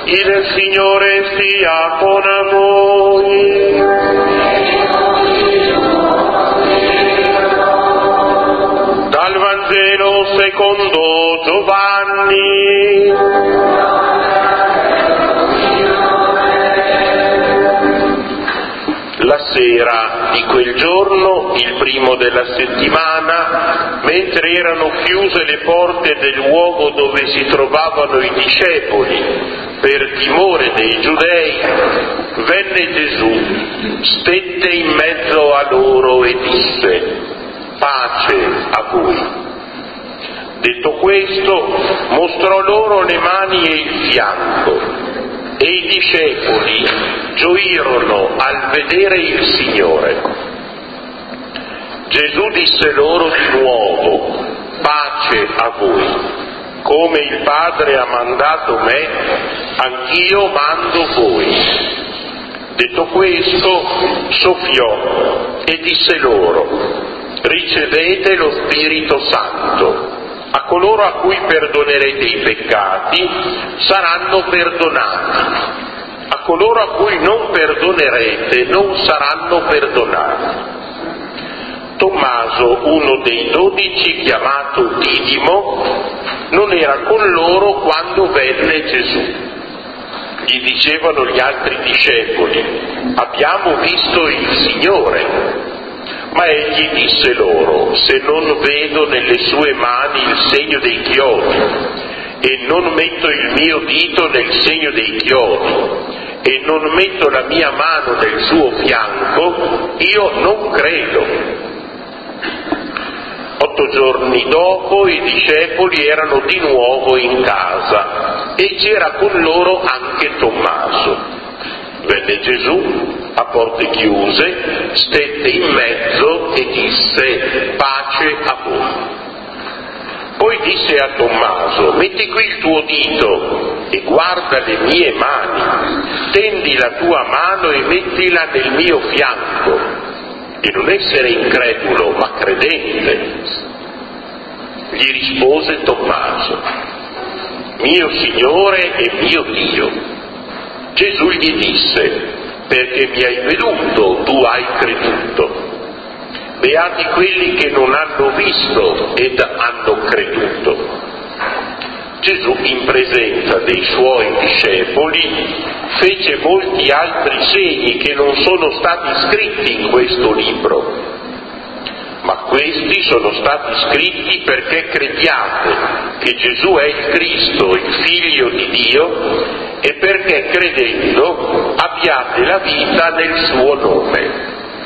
Il Signore sia con voi. Dal Vangelo secondo Giovanni. La sera di quel giorno, il primo della settimana, mentre erano chiuse le porte del luogo dove si trovavano i discepoli, per timore dei giudei, venne Gesù, stette in mezzo a loro e disse: pace a voi. Detto questo, mostrò loro le mani e il fianco. E i discepoli gioirono al vedere il Signore. Gesù disse loro di nuovo: pace a voi. Come il Padre ha mandato me, anch'io mando voi. Detto questo, soffiò e disse loro: ricevete lo Spirito Santo. A coloro a cui perdonerete i peccati saranno perdonati, a coloro a cui non perdonerete non saranno perdonati. Tommaso, uno dei 12, chiamato Didimo, non era con loro quando venne Gesù. Gli dicevano gli altri discepoli: abbiamo visto il Signore. Ma egli disse loro: se non vedo nelle sue mani il segno dei chiodi, e non metto il mio dito nel segno dei chiodi, e non metto la mia mano nel suo fianco, io non credo. 8 giorni dopo i discepoli erano di nuovo in casa e c'era con loro anche Tommaso. Venne Gesù a porte chiuse, stette in mezzo e disse: pace a voi. Poi disse a Tommaso: metti qui il tuo dito e guarda le mie mani, tendi la tua mano e mettila nel mio fianco, e non essere incredulo ma credente. Gli rispose Tommaso: mio Signore e mio Dio. Gesù gli disse: perché mi hai veduto, tu hai creduto. Beati quelli che non hanno visto ed hanno creduto. Gesù, in presenza dei suoi discepoli, fece molti altri segni che non sono stati scritti in questo libro, ma questi sono stati scritti perché crediate che Gesù è il Cristo, il Figlio di Dio, e perché credendo abbiate la vita nel suo nome.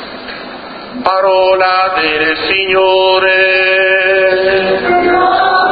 Parola del Signore.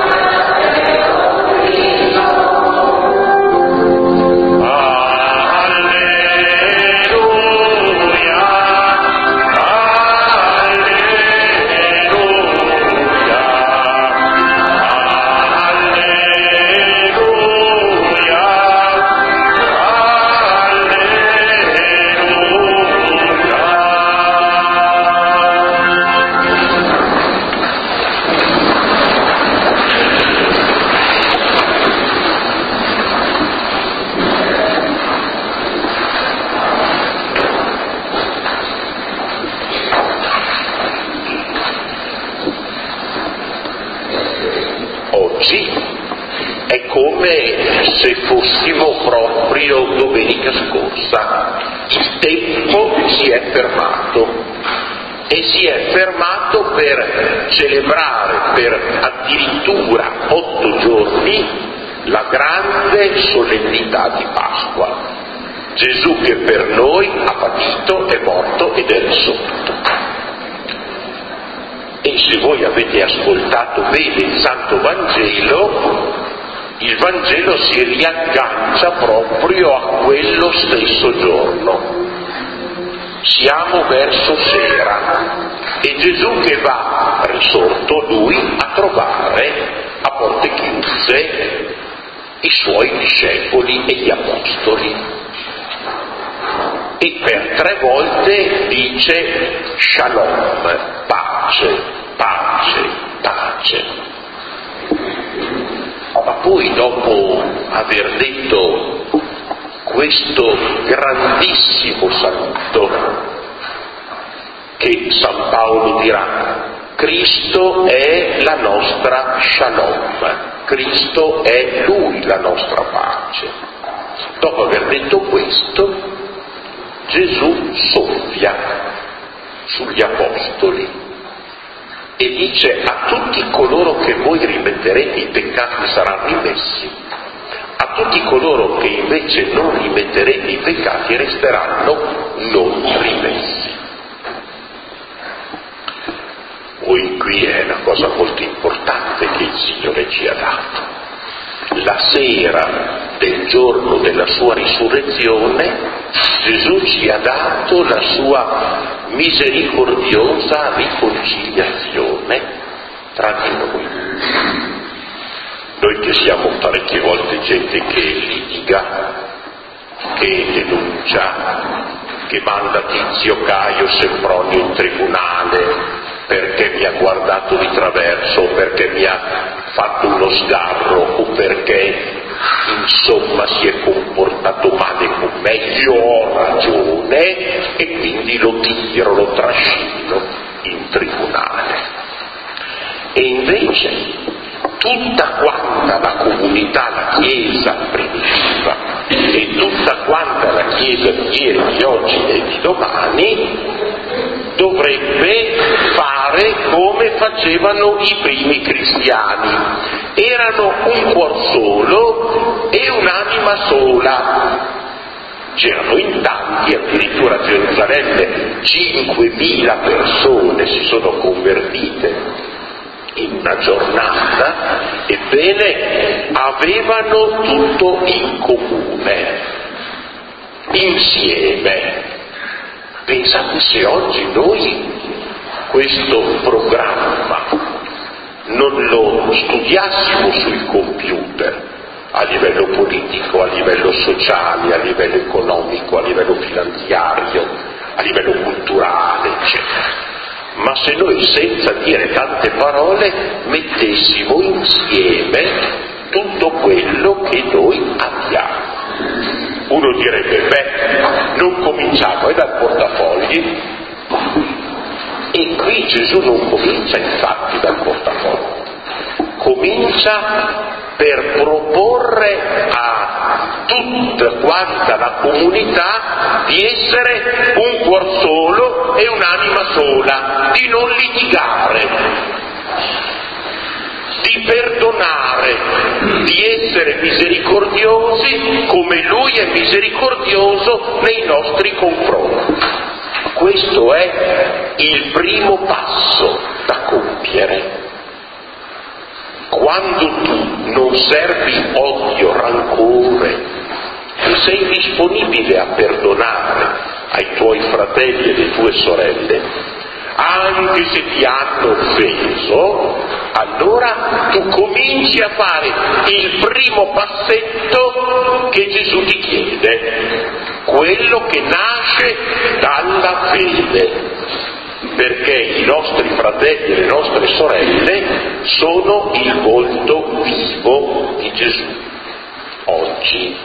È come se fossimo proprio domenica scorsa. Il tempo si è fermato e si è fermato per celebrare per addirittura 8 giorni la grande solennità di Pasqua. Gesù che per noi ha patito, è morto ed è risorto. E se voi avete ascoltato bene il Santo Vangelo, il Vangelo si riaggancia proprio a quello stesso giorno. Siamo verso sera e Gesù che va risorto, lui, a trovare a porte chiuse i suoi discepoli e gli apostoli. E per 3 volte dice Shalom, pace, pace, pace. Ma poi dopo aver detto questo grandissimo saluto che San Paolo dirà: Cristo è la nostra shalom, Cristo è Lui la nostra pace. Dopo aver detto questo, Gesù soffia sugli apostoli e dice: a tutti coloro che voi rimetterete i peccati saranno rimessi, a tutti coloro che invece non rimetterete i peccati resteranno non rimessi. Poi qui è una cosa molto importante che il Signore ci ha dato. La sera del giorno della sua risurrezione Gesù ci ha dato la sua misericordiosa riconciliazione tra di noi. Noi che siamo parecchie volte gente che litiga, che denuncia, che manda Tizio, Caio, Sempronio in tribunale perché mi ha guardato di traverso, o perché mi ha fatto uno sgarro, o perché insomma si è comportato male con me, io ho ragione e quindi lo tiro, lo trascino in tribunale. E invece tutta quanta la comunità, la Chiesa primitiva e tutta quanta la Chiesa di ieri, di oggi e di domani dovrebbe fare come facevano i primi cristiani. Erano un cuor solo e un'anima sola. C'erano in tanti, addirittura a Gerusalemme 5.000 persone si sono convertite in una giornata, ebbene avevano tutto in comune, insieme. Pensate se oggi noi questo programma non lo studiassimo sui computer, a livello politico, a livello sociale, a livello economico, a livello finanziario, a livello culturale, eccetera. Ma se noi senza dire tante parole mettessimo insieme tutto quello che noi abbiamo. Uno direbbe: non cominciamo, è dal portafogli. E qui Gesù non comincia infatti dal portafogli, comincia per proporre a tutta quanta la comunità di essere un cuor solo e un'anima sola, di non litigare, di perdonare, di essere misericordiosi come Lui è misericordioso nei nostri confronti. Questo è il primo passo da compiere. Quando tu non servi odio, rancore, e sei disponibile a perdonare ai tuoi fratelli e alle tue sorelle, anche se ti hanno offeso, allora tu cominci a fare il primo passetto che Gesù ti chiede, quello che nasce dalla fede, perché i nostri fratelli e le nostre sorelle sono il volto vivo di Gesù oggi.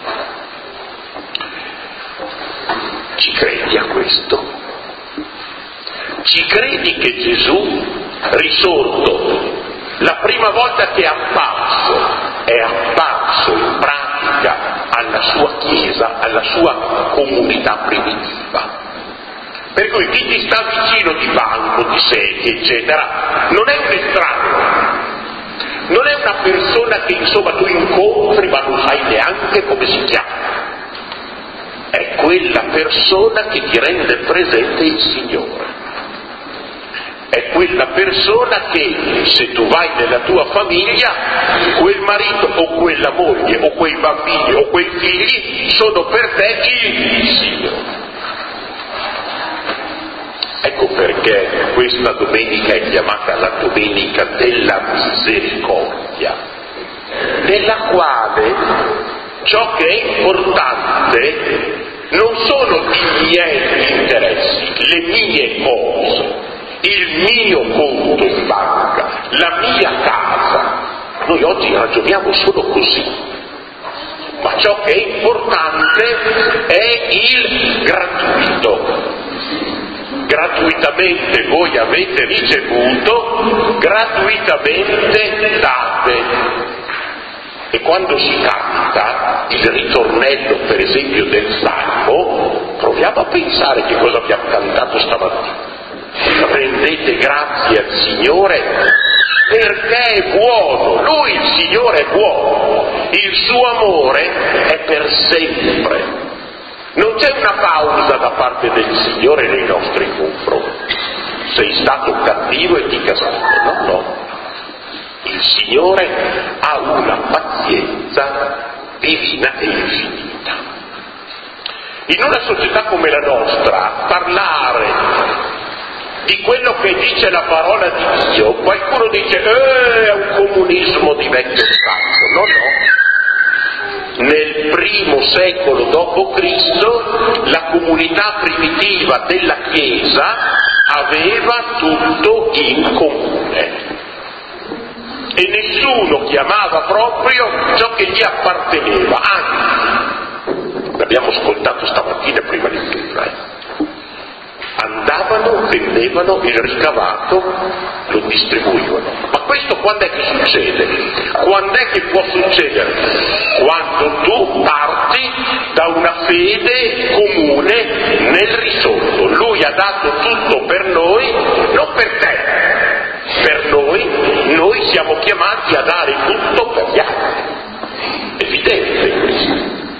Ci credi a questo? Ci credi che Gesù, risorto, la prima volta che è apparso in pratica alla sua Chiesa, alla sua comunità primitiva? Per cui chi ti sta vicino di banco, di sedia, eccetera, non è un estraneo, non è una persona che insomma tu incontri ma non sai neanche come si chiama. È quella persona che ti rende presente il Signore. È quella persona che, se tu vai nella tua famiglia, quel marito o quella moglie o quei bambini o quei figli sono per te il Signore. Ecco perché questa domenica è chiamata la Domenica della Misericordia, nella quale ciò che è importante non sono i miei interessi, le mie cose, il mio conto in banca, la mia casa. Noi oggi ragioniamo solo così, ma ciò che è importante è il gratuito. Gratuitamente voi avete ricevuto, gratuitamente date. E quando si canta il ritornello, per esempio, del Salmo, proviamo a pensare che cosa abbiamo cantato stamattina. Rendete grazie al Signore perché è buono, Lui il Signore è buono, il suo amore è per sempre. Non c'è una pausa da parte del Signore nei nostri confronti. Sei stato cattivo e ti castigo, no. Il Signore ha una pazienza divina e infinita. In una società come la nostra, parlare di quello che dice la parola di Dio, qualcuno dice è un comunismo di vecchio stampo. No. Nel primo secolo d.C. la comunità primitiva della Chiesa aveva tutto in comune. E nessuno chiamava proprio ciò che gli apparteneva, anzi, l'abbiamo ascoltato stamattina prima di tutto, andavano, vendevano il ricavato, lo distribuivano. Ma questo quando è che succede? Quando è che può succedere? Quando tu parti da una fede comune nel risorto. Lui ha dato tutto per noi, non per te. Per noi siamo chiamati a dare tutto per gli altri. Evidente questo.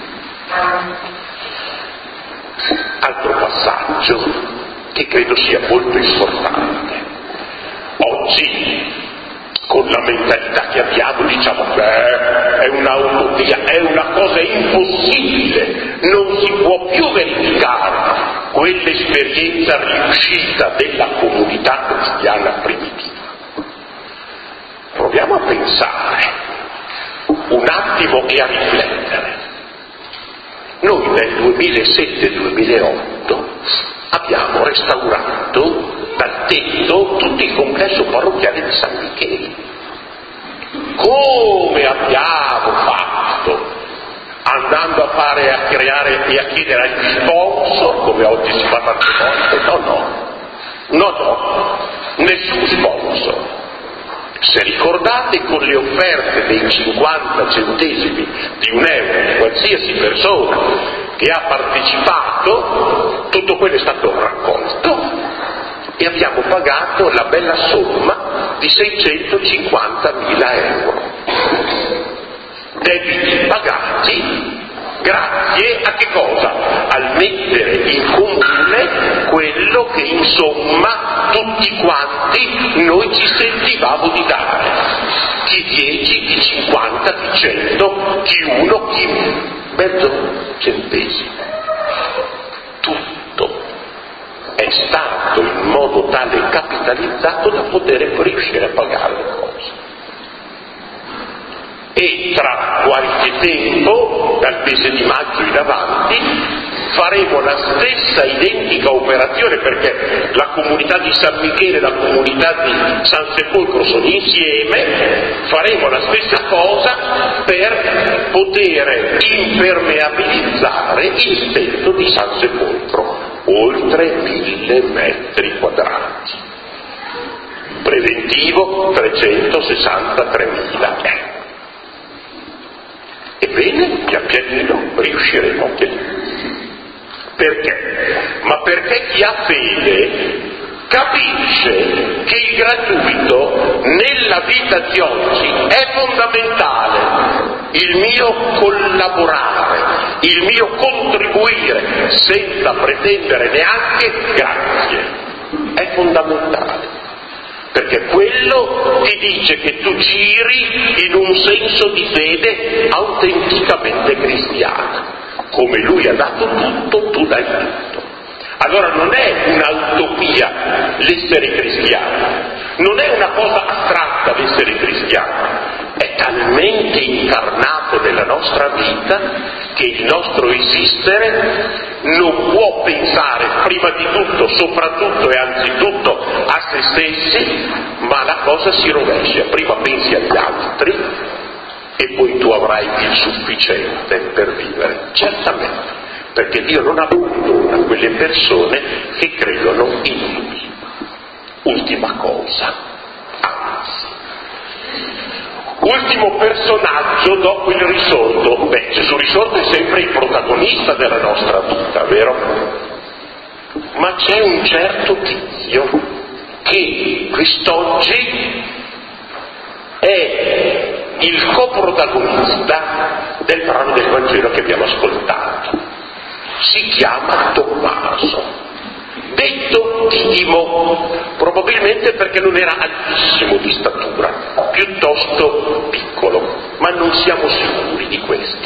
Altro passaggio che credo sia molto importante. Oggi, con la mentalità che abbiamo, diciamo è un'utopia, è una cosa impossibile, non si può più verificare quell'esperienza riuscita della comunità cristiana primitiva. Proviamo a pensare un attimo e a riflettere. Noi nel 2007-2008 abbiamo restaurato dal tetto tutto il complesso parrocchiale di San Michele. Come abbiamo fatto? Andando a creare e a chiedere agli sponsor, come oggi si fa tante volte? No, nessun sponsor. Se ricordate, con le offerte dei 50 centesimi di €1 di qualsiasi persona che ha partecipato, tutto quello è stato raccolto e abbiamo pagato la bella somma di €650.000. Debiti pagati grazie a che cosa? Al mettere in comune quello che insomma tutti quanti noi ci sentivamo di dare. Chi 10, chi 50, chi 100, chi 1, chi mezzo centesimo. Tutto è stato in modo tale capitalizzato da poter riuscire a pagare le cose. E tra qualche tempo, dal mese di maggio in avanti, faremo la stessa identica operazione, perché la comunità di San Michele e la comunità di San Sepolcro sono insieme, faremo la stessa cosa per poter impermeabilizzare il tetto di San Sepolcro, oltre 1000 metri quadrati. Preventivo 363.000 euro. Ebbene, pian pianino riusciremo anche lì. Perché? Ma perché chi ha fede capisce che il gratuito nella vita di oggi è fondamentale. Il mio collaborare, il mio contribuire senza pretendere neanche grazie è fondamentale. Perché quello ti dice che tu giri in un senso di fede autenticamente cristiana. Come lui ha dato tutto, tu dai tutto. Allora non è un'utopia l'essere cristiano, non è una cosa astratta l'essere cristiano, è talmente incarnato nella nostra vita che il nostro esistere non può pensare prima di tutto, soprattutto e anzitutto a se stessi, ma la cosa si rovescia. Prima pensi agli altri e poi tu avrai il sufficiente per vivere. Certamente, perché Dio non abbandona quelle persone che credono in Lui. Ultima cosa, anzi, ultimo personaggio dopo il risorto. Gesù risorto è sempre il protagonista della nostra vita, vero? Ma c'è un certo tizio che quest'oggi è il coprotagonista del brano del Vangelo che abbiamo ascoltato. Si chiama Tommaso, detto Didimo, probabilmente perché non era altissimo di statura, piuttosto piccolo, ma non siamo sicuri di questo.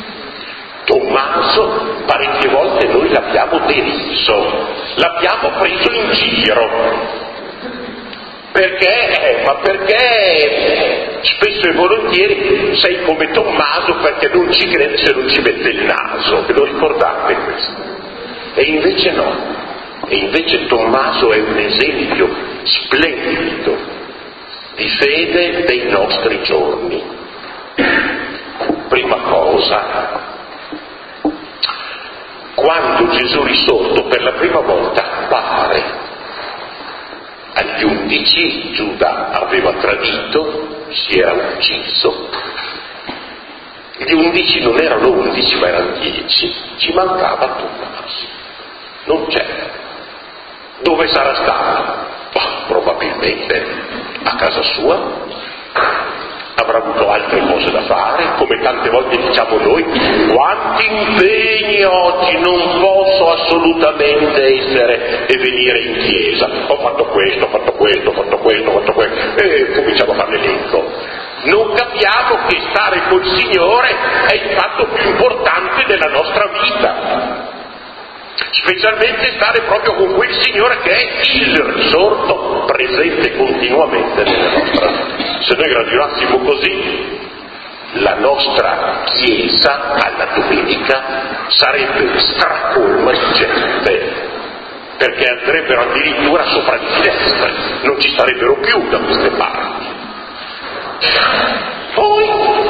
Tommaso parecchie volte noi l'abbiamo deriso, l'abbiamo preso in giro. Perché? Ma perché spesso e volentieri sei come Tommaso perché non ci crede se non ci mette il naso, ve lo ricordate questo? E invece no, e invece Tommaso è un esempio splendido di fede dei nostri giorni. Prima cosa, quando Gesù risorto per la prima volta appare agli 11, Giuda aveva tradito, si era ucciso, gli 11 non erano 11 ma erano 10, ci mancava Tommaso, non c'è. Dove sarà stato? Probabilmente a casa sua, avrà avuto altre cose da fare, come tante volte diciamo noi, quanti impegni oggi, non posso assolutamente essere e venire in chiesa, ho fatto questo, e cominciamo a fare l'elenco. Non capiamo che stare col Signore è il fatto più importante della nostra vita, specialmente stare proprio con quel Signore che è il risorto, presente continuamente nella nostra vita. Se noi ragionassimo così, la nostra Chiesa alla domenica sarebbe stracolma di gente, perché andrebbero addirittura sopra di finestre, non ci starebbero più da queste parti. Poi,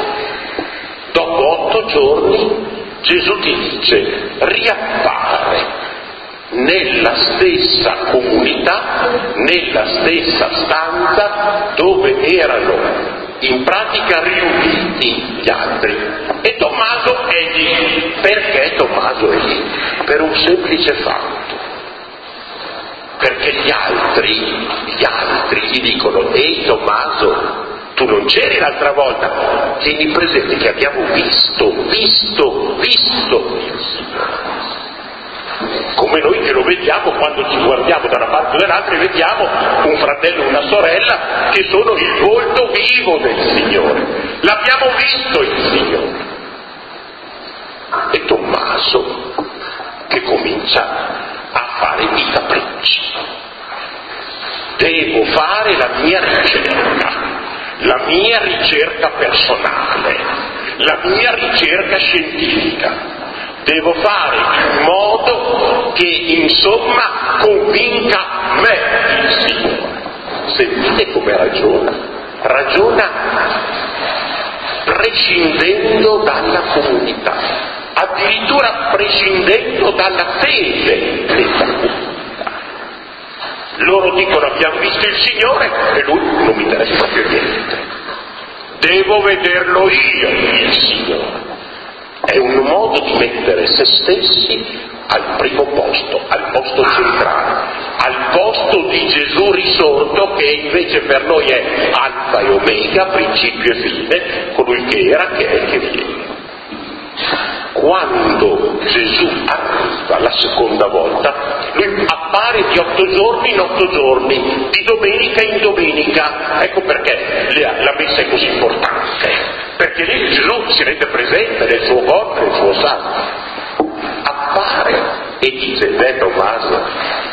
dopo 8 giorni, Gesù ti dice, riappare nella stessa comunità, nella stessa stanza dove erano in pratica riuniti gli altri. E Tommaso è lì. Perché Tommaso è lì? Per un semplice fatto. Perché gli altri gli dicono, ehi Tommaso, tu non c'eri l'altra volta, tieni presente che abbiamo visto il Signore. Come noi che lo vediamo quando ci guardiamo da una parte o dall'altra e vediamo un fratello e una sorella che sono il volto vivo del Signore. L'abbiamo visto il Signore. E Tommaso che comincia a fare i capricci. Devo fare la mia ricerca personale, la mia ricerca scientifica. Devo fare in modo che, insomma, convinca me il Signore. Sentite come ragiona. Ragiona prescindendo dalla comunità, addirittura prescindendo dalla fede della comunità. Loro dicono abbiamo visto il Signore e lui non mi interessa proprio niente. Devo vederlo io, il Signore. È un modo di mettere se stessi al primo posto, al posto centrale, al posto di Gesù risorto che invece per noi è alfa e omega, principio e fine, colui che era, che è e che viene. Quando Gesù arriva la seconda volta, lui appare di 8 giorni in 8 giorni, di domenica in domenica. Ecco perché la messa è così importante, perché lì Gesù si rende presente nel suo corpo e nel suo sangue. Appare e dice, Tommaso,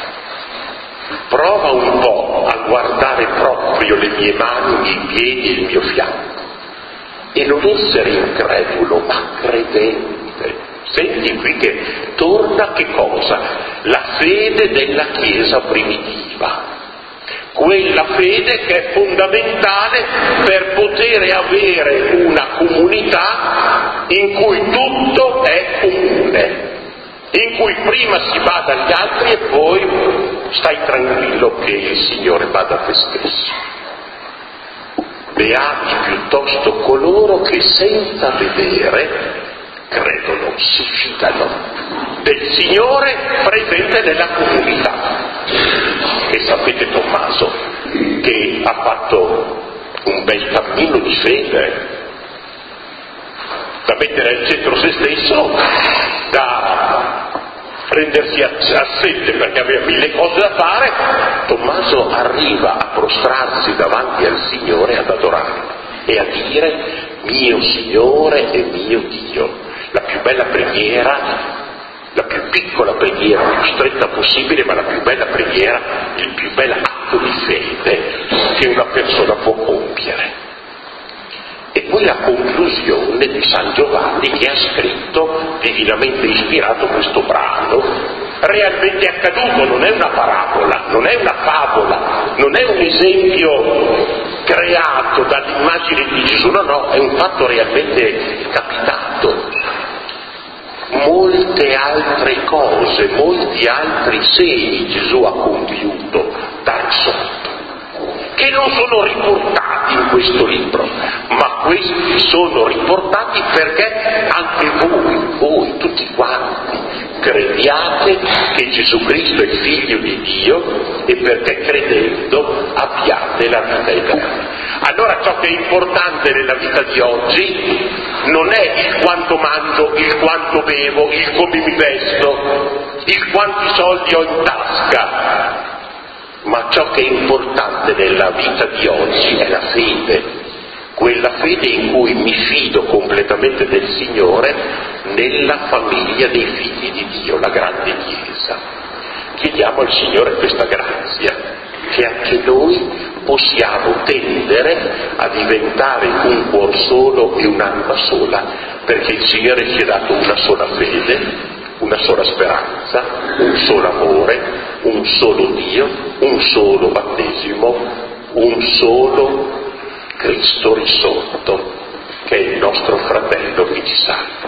prova un po' a guardare proprio le mie mani, i miei piedi e il mio fianco e non essere incredulo ma credente. Senti qui che torna che cosa? La fede della Chiesa primitiva. quella fede che è fondamentale per poter avere una comunità in cui tutto è comune, in cui prima si bada agli altri e poi stai tranquillo che il Signore bada a te stesso. Beati piuttosto coloro che senza vedere credono, si fidano del Signore presente nella comunità. E sapete Tommaso che ha fatto un bel cammino di fede, da mettere al centro se stesso, da prendersi assente perché aveva mille cose da fare. Tommaso arriva a prostrarsi davanti al Signore, ad adorarlo e a dire: mio Signore e mio Dio. La più bella preghiera, la più piccola preghiera, la più stretta possibile, ma la più bella preghiera, il più bel atto di fede che una persona può compiere. E poi la conclusione di San Giovanni, che ha scritto, divinamente ispirato, questo brano, realmente accaduto, non è una parabola, non è una favola, non è un esempio creato dall'immagine di Gesù, no, è un fatto realmente capitato. Molte altre cose, molti altri segni Gesù ha compiuto da sotto, che non sono riportati in questo libro, ma questi sono riportati perché anche voi tutti quanti, crediate che Gesù Cristo è il Figlio di Dio e perché credendo abbiate la vita eterna. Allora ciò che è importante nella vita di oggi non è il quanto mangio, il quanto bevo, il come mi vesto, il quanti soldi ho in tasca, ma ciò che è importante nella vita di oggi è la fede, quella fede in cui mi fido completamente del Signore nella famiglia dei figli di Dio, la grande Chiesa. Chiediamo al Signore questa grazia, che anche noi possiamo tendere a diventare un cuor solo e un'anima sola, perché il Signore ci ha dato una sola fede, una sola speranza, un solo amore, un solo Dio, un solo battesimo, un solo Cristo risorto, che è il nostro fratello che ci salva.